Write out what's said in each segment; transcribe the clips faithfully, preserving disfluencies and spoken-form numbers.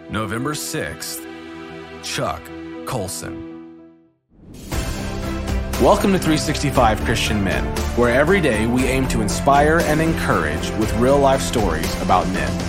November sixth, Chuck Colson. Welcome to three sixty-five Christian Men, where every day we aim to inspire and encourage with real-life stories about men.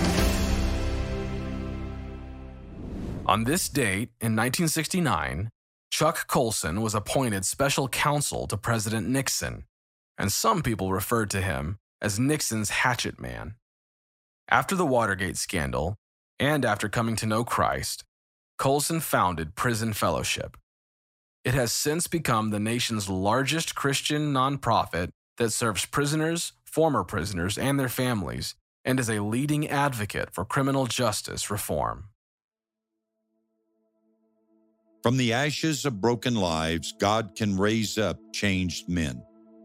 On this date, in nineteen sixty-nine, Chuck Colson was appointed special counsel to President Nixon, and some people referred to him as Nixon's hatchet man. After the Watergate scandal, and after coming to know Christ, Colson founded Prison Fellowship. It has since become the nation's largest Christian nonprofit that serves prisoners, former prisoners, and their families, and is a leading advocate for criminal justice reform. From the ashes of broken lives, God can raise up changed men.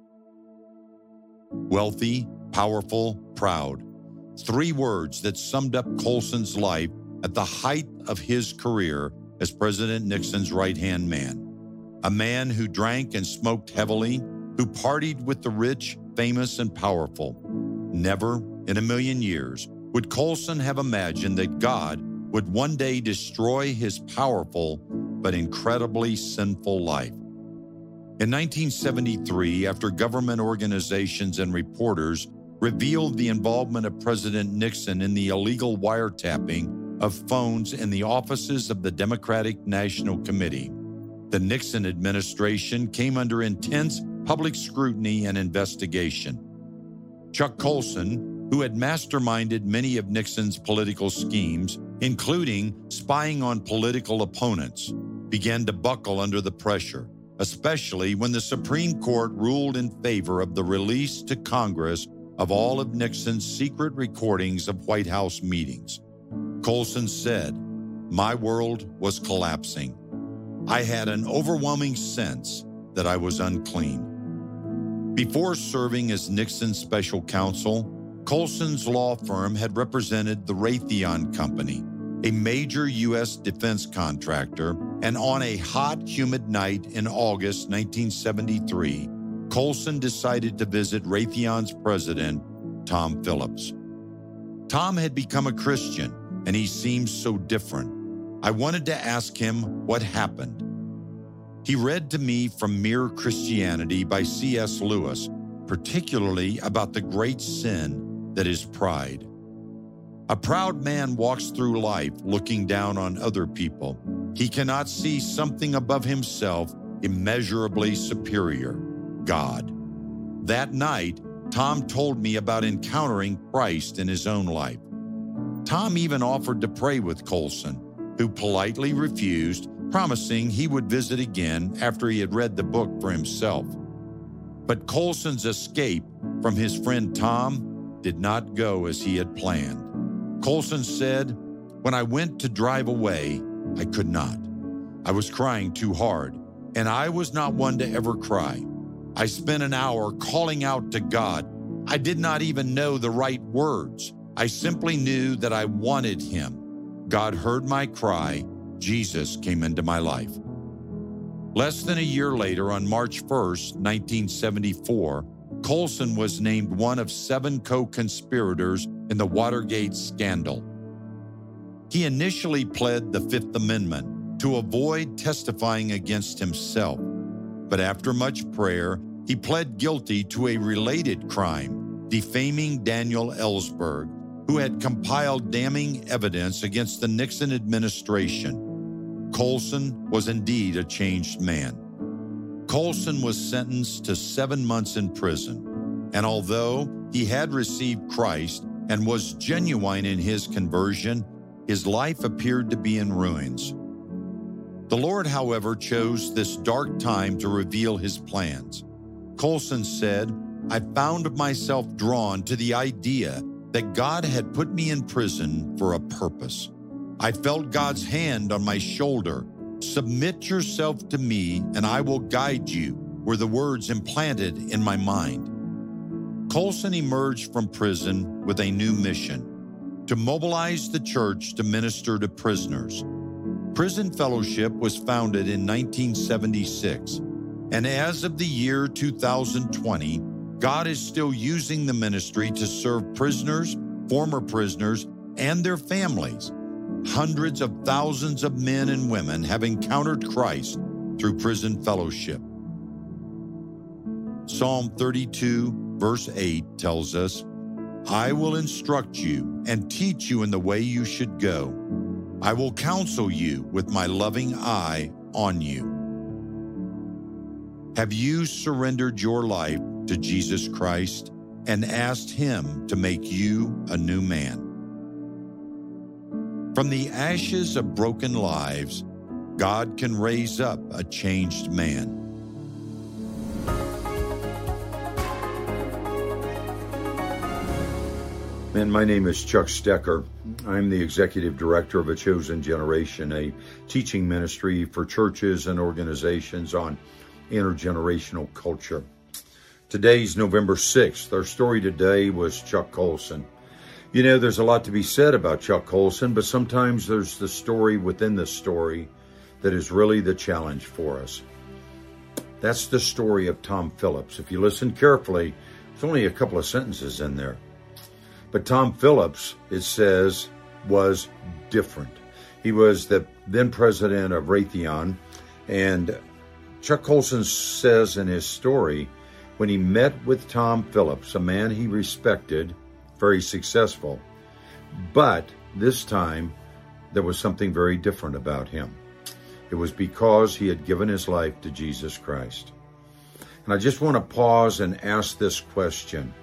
Wealthy, powerful, proud. Three words that summed up Colson's life at the height of his career as President Nixon's right-hand man. A man who drank and smoked heavily, who partied with the rich, famous, and powerful. Never in a million years would Colson have imagined that God would one day destroy his powerful but incredibly sinful life. In nineteen seventy-three, after government organizations and reporters revealed the involvement of President Nixon in the illegal wiretapping of phones in the offices of the Democratic National Committee, the Nixon administration came under intense public scrutiny and investigation. Chuck Colson, who had masterminded many of Nixon's political schemes, including spying on political opponents, began to buckle under the pressure, especially when the Supreme Court ruled in favor of the release to Congress of all of Nixon's secret recordings of White House meetings. Colson said, "My world was collapsing. I had an overwhelming sense that I was unclean." Before serving as Nixon's special counsel, Colson's law firm had represented the Raytheon Company, a major U S defense contractor, and on a hot, humid night in August nineteen seventy-three, Colson decided to visit Raytheon's president, Tom Phillips. Tom had become a Christian, and he seemed so different. I wanted to ask him what happened. He read to me from Mere Christianity by C S Lewis, particularly about the great sin that is pride. A proud man walks through life looking down on other people. He cannot see something above himself immeasurably superior, God. That night, Tom told me about encountering Christ in his own life. Tom even offered to pray with Colson, who politely refused, promising he would visit again after he had read the book for himself. But Colson's escape from his friend Tom did not go as he had planned. Colson said, "When I went to drive away, I could not. I was crying too hard, and I was not one to ever cry. I spent an hour calling out to God. I did not even know the right words. I simply knew that I wanted him. God heard my cry. Jesus came into my life." Less than a year later, on March first, nineteen seventy-four, Colson was named one of seven co-conspirators in the Watergate scandal. He initially pled the Fifth Amendment to avoid testifying against himself, but after much prayer, he pled guilty to a related crime, defaming Daniel Ellsberg, who had compiled damning evidence against the Nixon administration. Colson was indeed a changed man. Colson was sentenced to seven months in prison, and although he had received Christ and was genuine in his conversion, his life appeared to be in ruins. The Lord, however, chose this dark time to reveal his plans. Colson said, "I found myself drawn to the idea that God had put me in prison for a purpose. I felt God's hand on my shoulder. 'Submit yourself to me, and I will guide you,' were the words implanted in my mind." Colson emerged from prison with a new mission: to mobilize the church to minister to prisoners. Prison Fellowship was founded in nineteen seventy-six, and as of the year two thousand twenty, God is still using the ministry to serve prisoners, former prisoners, and their families. Hundreds of thousands of men and women have encountered Christ through prison fellowship. Psalm thirty-two, verse eight tells us, I will instruct you and teach you in the way you should go. I will counsel you with my loving eye on you. Have you surrendered your life to Jesus Christ and asked Him to make you a new man? From the ashes of broken lives, God can raise up a changed man. And my name is Chuck Stecker. I'm the executive director of A Chosen Generation, a teaching ministry for churches and organizations on intergenerational culture. Today's November sixth. Our story today was Chuck Colson. You know, there's a lot to be said about Chuck Colson, but sometimes there's the story within the story that is really the challenge for us. That's the story of Tom Phillips. If you listen carefully, there's only a couple of sentences in there. But Tom Phillips, it says, was different. He was the then president of Raytheon, and Chuck Colson says in his story, when he met with Tom Phillips, a man he respected, very successful, but this time there was something very different about him. It was because he had given his life to Jesus Christ. And I just want to pause and ask this question.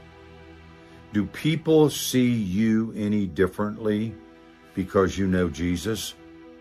Do people see you any differently because you know Jesus?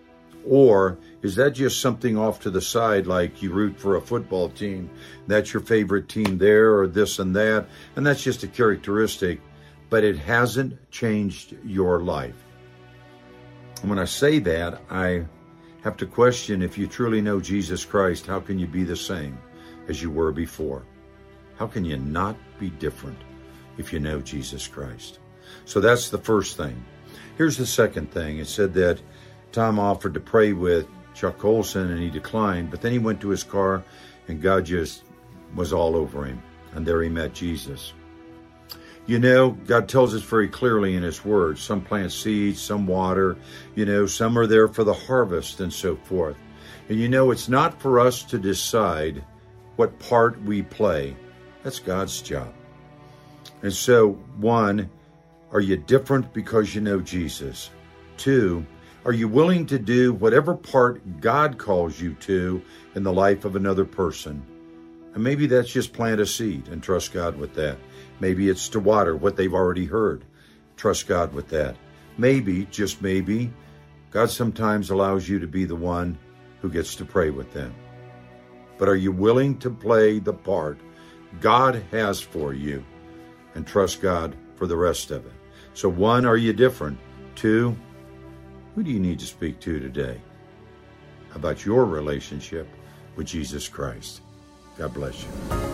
Or is that just something off to the side, like you root for a football team, that's your favorite team there, or this and that, and that's just a characteristic, but it hasn't changed your life? And when I say that, I have to question, if you truly know Jesus Christ, how can you be the same as you were before? How can you not be different if you know Jesus Christ? So that's the first thing. Here's the second thing. It said that Tom offered to pray with Chuck Colson and he declined, but then he went to his car and God just was all over him. And there he met Jesus. You know, God tells us very clearly in His Word, some plant seeds, some water, you know, some are there for the harvest and so forth. And you know, it's not for us to decide what part we play. That's God's job. And so, one, are you different because you know Jesus? Two, are you willing to do whatever part God calls you to in the life of another person? And maybe that's just plant a seed and trust God with that. Maybe it's to water what they've already heard. Trust God with that. Maybe, just maybe, God sometimes allows you to be the one who gets to pray with them. But are you willing to play the part God has for you and trust God for the rest of it? So one, are you different? Two, who do you need to speak to today about your relationship with Jesus Christ? God bless you.